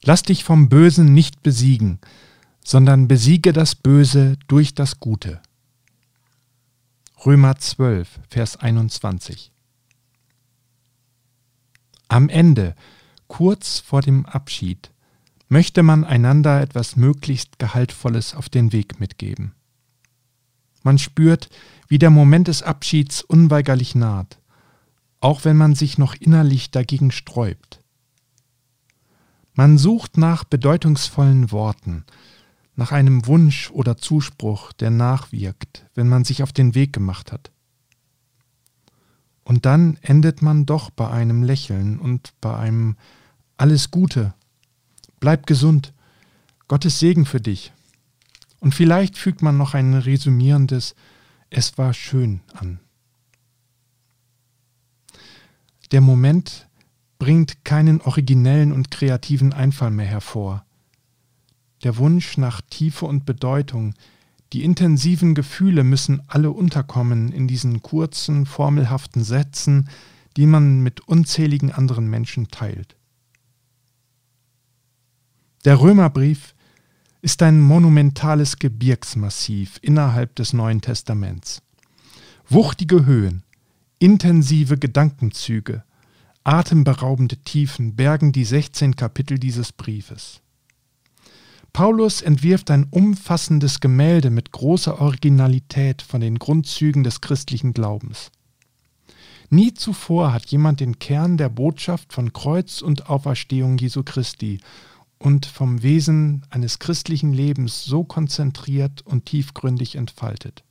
Lass dich vom Bösen nicht besiegen, sondern besiege das Böse durch das Gute. Römer 12, Vers 21. Am Ende, kurz vor dem Abschied, möchte man einander etwas möglichst Gehaltvolles auf den Weg mitgeben. Man spürt, wie der Moment des Abschieds unweigerlich naht, auch wenn man sich noch innerlich dagegen sträubt. Man sucht nach bedeutungsvollen Worten, nach einem Wunsch oder Zuspruch, der nachwirkt, wenn man sich auf den Weg gemacht hat. Und dann endet man doch bei einem Lächeln und bei einem Alles Gute, bleib gesund, Gottes Segen für dich. Und vielleicht fügt man noch ein resümierendes Es war schön an. Der Moment bringt keinen originellen und kreativen Einfall mehr hervor. Der Wunsch nach Tiefe und Bedeutung, die intensiven Gefühle müssen alle unterkommen in diesen kurzen, formelhaften Sätzen, die man mit unzähligen anderen Menschen teilt. Der Römerbrief ist ein monumentales Gebirgsmassiv innerhalb des Neuen Testaments. Wuchtige Höhen, intensive Gedankenzüge, atemberaubende Tiefen bergen die 16 Kapitel dieses Briefes. Paulus entwirft ein umfassendes Gemälde mit großer Originalität von den Grundzügen des christlichen Glaubens. Nie zuvor hat jemand den Kern der Botschaft von Kreuz und Auferstehung Jesu Christi und vom Wesen eines christlichen Lebens so konzentriert und tiefgründig entfaltet.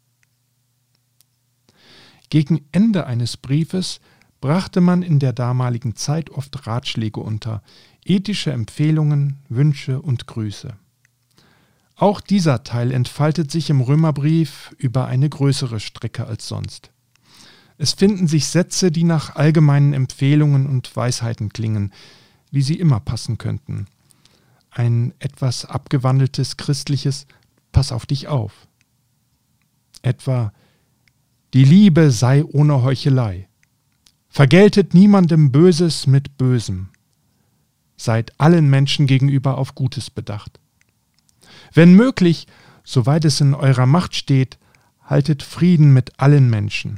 Gegen Ende eines Briefes brachte man in der damaligen Zeit oft Ratschläge unter, ethische Empfehlungen, Wünsche und Grüße. Auch dieser Teil entfaltet sich im Römerbrief über eine größere Strecke als sonst. Es finden sich Sätze, die nach allgemeinen Empfehlungen und Weisheiten klingen, wie sie immer passen könnten. Ein etwas abgewandeltes christliches Pass auf dich auf. Etwa: Die Liebe sei ohne Heuchelei. Vergeltet niemandem Böses mit Bösem. Seid allen Menschen gegenüber auf Gutes bedacht. Wenn möglich, soweit es in eurer Macht steht, haltet Frieden mit allen Menschen.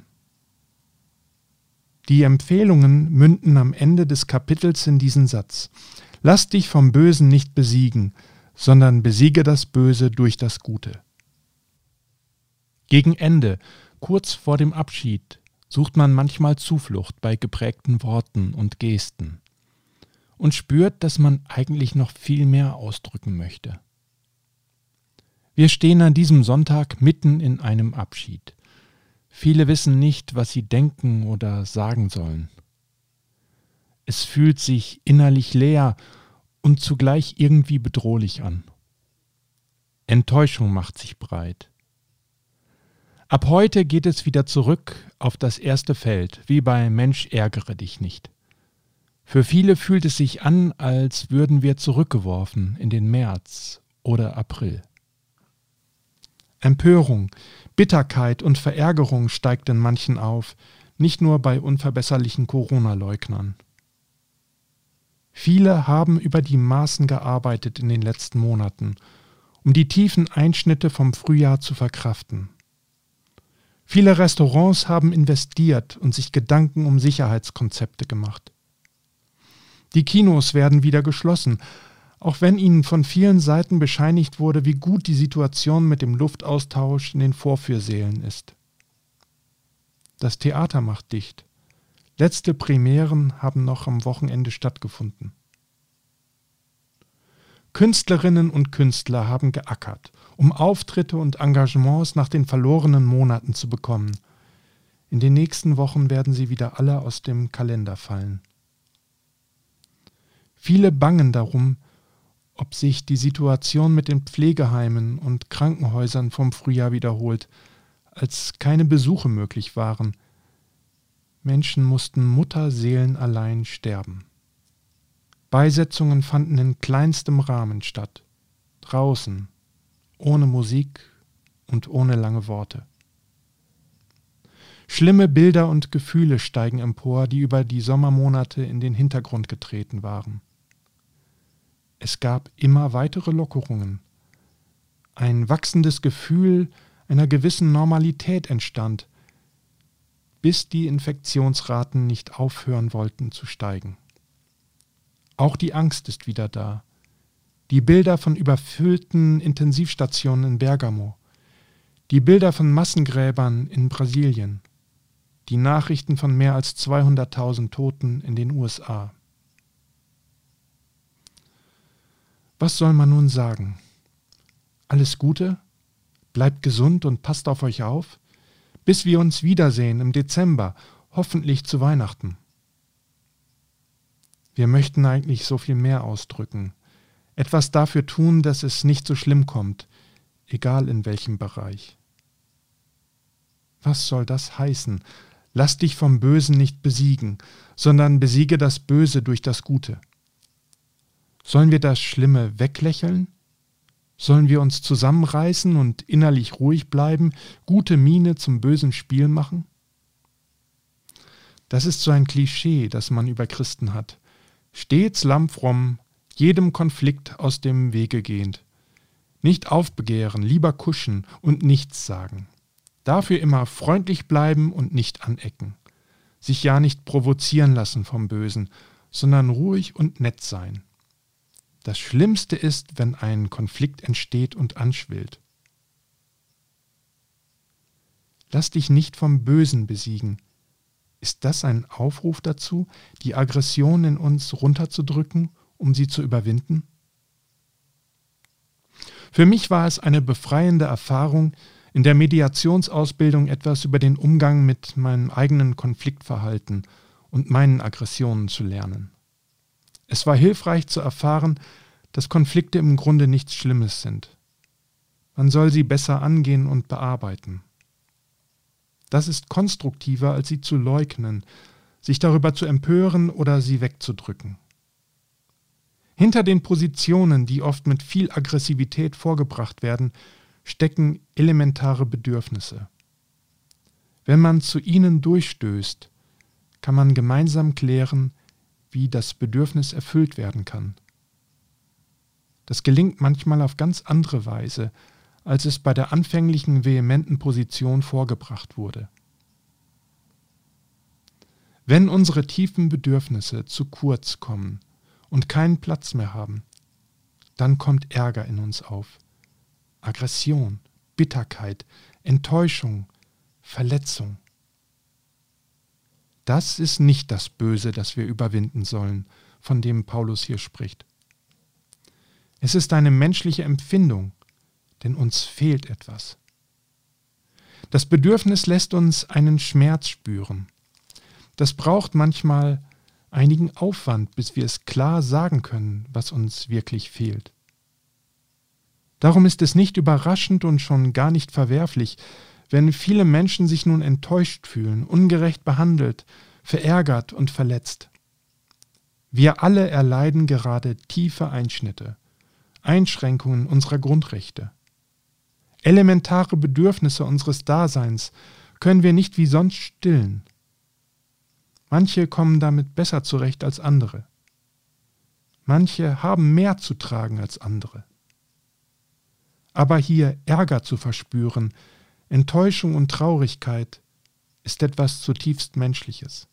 Die Empfehlungen münden am Ende des Kapitels in diesen Satz: Lass dich vom Bösen nicht besiegen, sondern besiege das Böse durch das Gute. Gegen Ende, kurz vor dem Abschied, sucht man manchmal Zuflucht bei geprägten Worten und Gesten und spürt, dass man eigentlich noch viel mehr ausdrücken möchte. Wir stehen an diesem Sonntag mitten in einem Abschied. Viele wissen nicht, was sie denken oder sagen sollen. Es fühlt sich innerlich leer und zugleich irgendwie bedrohlich an. Enttäuschung macht sich breit. Ab heute geht es wieder zurück auf das erste Feld, wie bei Mensch, ärgere dich nicht. Für viele fühlt es sich an, als würden wir zurückgeworfen in den März oder April. Empörung, Bitterkeit und Verärgerung steigt in manchen auf, nicht nur bei unverbesserlichen Corona-Leugnern. Viele haben über die Maßen gearbeitet in den letzten Monaten, um die tiefen Einschnitte vom Frühjahr zu verkraften. Viele Restaurants haben investiert und sich Gedanken um Sicherheitskonzepte gemacht. Die Kinos werden wieder geschlossen, auch wenn ihnen von vielen Seiten bescheinigt wurde, wie gut die Situation mit dem Luftaustausch in den Vorführsälen ist. Das Theater macht dicht. Letzte Premieren haben noch am Wochenende stattgefunden. Künstlerinnen und Künstler haben geackert, um Auftritte und Engagements nach den verlorenen Monaten zu bekommen. In den nächsten Wochen werden sie wieder alle aus dem Kalender fallen. Viele bangen darum, ob sich die Situation mit den Pflegeheimen und Krankenhäusern vom Frühjahr wiederholt, als keine Besuche möglich waren. Menschen mussten mutterseelenallein sterben. Beisetzungen fanden in kleinstem Rahmen statt, draußen, ohne Musik und ohne lange Worte. Schlimme Bilder und Gefühle steigen empor, die über die Sommermonate in den Hintergrund getreten waren. Es gab immer weitere Lockerungen. Ein wachsendes Gefühl einer gewissen Normalität entstand, bis die Infektionsraten nicht aufhören wollten zu steigen. Auch die Angst ist wieder da. Die Bilder von überfüllten Intensivstationen in Bergamo, die Bilder von Massengräbern in Brasilien, die Nachrichten von mehr als 200.000 Toten in den USA. Was soll man nun sagen? Alles Gute, bleibt gesund und passt auf euch auf, bis wir uns wiedersehen im Dezember, hoffentlich zu Weihnachten. Wir möchten eigentlich so viel mehr ausdrücken, etwas dafür tun, dass es nicht so schlimm kommt, egal in welchem Bereich. Was soll das heißen? Lass dich vom Bösen nicht besiegen, sondern besiege das Böse durch das Gute. Sollen wir das Schlimme weglächeln? Sollen wir uns zusammenreißen und innerlich ruhig bleiben, gute Miene zum bösen Spiel machen? Das ist so ein Klischee, das man über Christen hat. Stets lammfromm, jedem Konflikt aus dem Wege gehend. Nicht aufbegehren, lieber kuschen und nichts sagen. Dafür immer freundlich bleiben und nicht anecken. Sich ja nicht provozieren lassen vom Bösen, sondern ruhig und nett sein. Das Schlimmste ist, wenn ein Konflikt entsteht und anschwillt. Lass dich nicht vom Bösen besiegen. Ist das ein Aufruf dazu, die Aggression in uns runterzudrücken, um sie zu überwinden? Für mich war es eine befreiende Erfahrung, in der Mediationsausbildung etwas über den Umgang mit meinem eigenen Konfliktverhalten und meinen Aggressionen zu lernen. Es war hilfreich zu erfahren, dass Konflikte im Grunde nichts Schlimmes sind. Man soll sie besser angehen und bearbeiten. Das ist konstruktiver, als sie zu leugnen, sich darüber zu empören oder sie wegzudrücken. Hinter den Positionen, die oft mit viel Aggressivität vorgebracht werden, stecken elementare Bedürfnisse. Wenn man zu ihnen durchstößt, kann man gemeinsam klären, wie das Bedürfnis erfüllt werden kann. Das gelingt manchmal auf ganz andere Weise, als es bei der anfänglichen vehementen Position vorgebracht wurde. Wenn unsere tiefen Bedürfnisse zu kurz kommen und keinen Platz mehr haben, dann kommt Ärger in uns auf. Aggression, Bitterkeit, Enttäuschung, Verletzung. Das ist nicht das Böse, das wir überwinden sollen, von dem Paulus hier spricht. Es ist eine menschliche Empfindung, denn uns fehlt etwas. Das Bedürfnis lässt uns einen Schmerz spüren. Das braucht manchmal einigen Aufwand, bis wir es klar sagen können, was uns wirklich fehlt. Darum ist es nicht überraschend und schon gar nicht verwerflich, wenn viele Menschen sich nun enttäuscht fühlen, ungerecht behandelt, verärgert und verletzt. Wir alle erleiden gerade tiefe Einschnitte, Einschränkungen unserer Grundrechte. Elementare Bedürfnisse unseres Daseins können wir nicht wie sonst stillen. Manche kommen damit besser zurecht als andere. Manche haben mehr zu tragen als andere. Aber hier Ärger zu verspüren, Enttäuschung und Traurigkeit, ist etwas zutiefst Menschliches.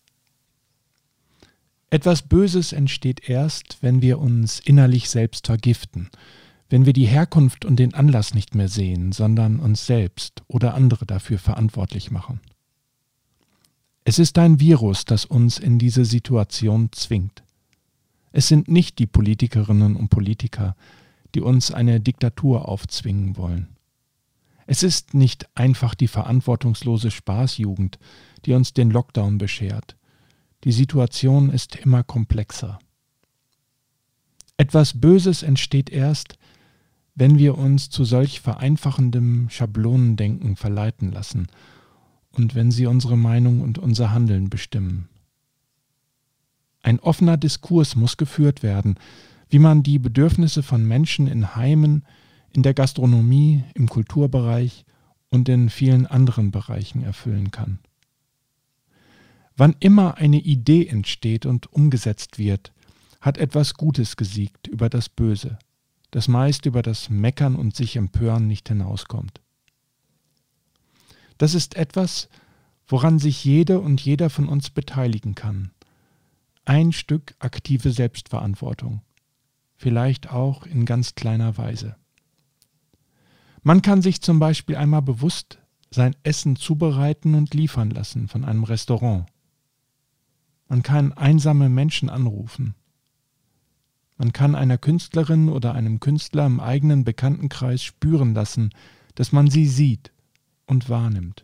Etwas Böses entsteht erst, wenn wir uns innerlich selbst vergiften, wenn wir die Herkunft und den Anlass nicht mehr sehen, sondern uns selbst oder andere dafür verantwortlich machen. Es ist ein Virus, das uns in diese Situation zwingt. Es sind nicht die Politikerinnen und Politiker, die uns eine Diktatur aufzwingen wollen. Es ist nicht einfach die verantwortungslose Spaßjugend, die uns den Lockdown beschert. Die Situation ist immer komplexer. Etwas Böses entsteht erst, wenn wir uns zu solch vereinfachendem Schablonendenken verleiten lassen und wenn sie unsere Meinung und unser Handeln bestimmen. Ein offener Diskurs muss geführt werden, wie man die Bedürfnisse von Menschen in Heimen, in der Gastronomie, im Kulturbereich und in vielen anderen Bereichen erfüllen kann. Wann immer eine Idee entsteht und umgesetzt wird, hat etwas Gutes gesiegt über das Böse, das meist über das Meckern und sich empören nicht hinauskommt. Das ist etwas, woran sich jede und jeder von uns beteiligen kann. Ein Stück aktive Selbstverantwortung, vielleicht auch in ganz kleiner Weise. Man kann sich zum Beispiel einmal bewusst sein Essen zubereiten und liefern lassen von einem Restaurant. Man kann einsame Menschen anrufen. Man kann einer Künstlerin oder einem Künstler im eigenen Bekanntenkreis spüren lassen, dass man sie sieht und wahrnimmt.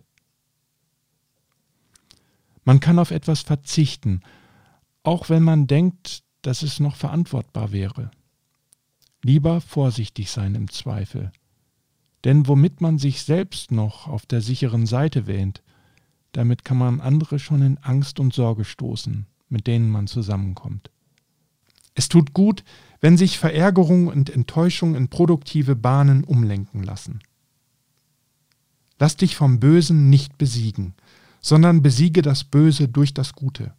Man kann auf etwas verzichten, auch wenn man denkt, dass es noch verantwortbar wäre. Lieber vorsichtig sein im Zweifel. Denn womit man sich selbst noch auf der sicheren Seite wähnt, damit kann man andere schon in Angst und Sorge stoßen, mit denen man zusammenkommt. Es tut gut, wenn sich Verärgerung und Enttäuschung in produktive Bahnen umlenken lassen. Lass dich vom Bösen nicht besiegen, sondern besiege das Böse durch das Gute.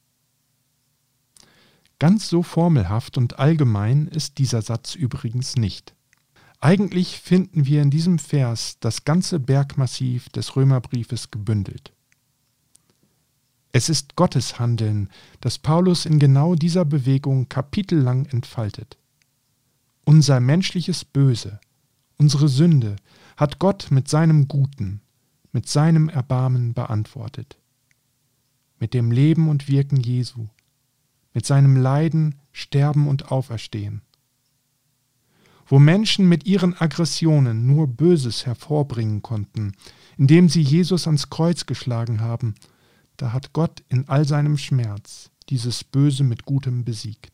Ganz so formelhaft und allgemein ist dieser Satz übrigens nicht. Eigentlich finden wir in diesem Vers das ganze Bergmassiv des Römerbriefes gebündelt. Es ist Gottes Handeln, das Paulus in genau dieser Bewegung kapitellang entfaltet. Unser menschliches Böse, unsere Sünde, hat Gott mit seinem Guten, mit seinem Erbarmen beantwortet. Mit dem Leben und Wirken Jesu, mit seinem Leiden, Sterben und Auferstehen. Wo Menschen mit ihren Aggressionen nur Böses hervorbringen konnten, indem sie Jesus ans Kreuz geschlagen haben, da hat Gott in all seinem Schmerz dieses Böse mit Gutem besiegt.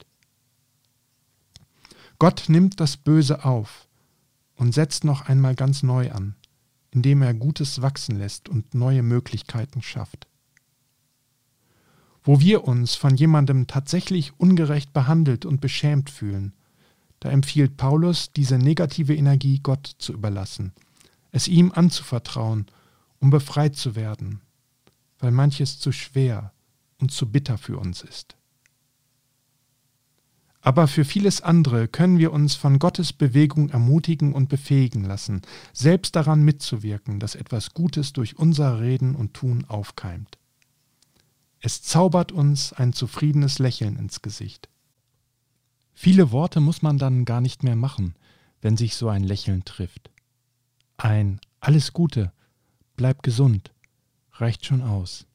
Gott nimmt das Böse auf und setzt noch einmal ganz neu an, indem er Gutes wachsen lässt und neue Möglichkeiten schafft. Wo wir uns von jemandem tatsächlich ungerecht behandelt und beschämt fühlen, da empfiehlt Paulus, diese negative Energie Gott zu überlassen, es ihm anzuvertrauen, um befreit zu werden, weil manches zu schwer und zu bitter für uns ist. Aber für vieles andere können wir uns von Gottes Bewegung ermutigen und befähigen lassen, selbst daran mitzuwirken, dass etwas Gutes durch unser Reden und Tun aufkeimt. Es zaubert uns ein zufriedenes Lächeln ins Gesicht. Viele Worte muss man dann gar nicht mehr machen, wenn sich so ein Lächeln trifft. Ein Alles Gute, bleib gesund, reicht schon aus.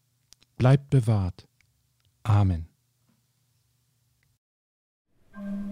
Bleibt bewahrt. Amen.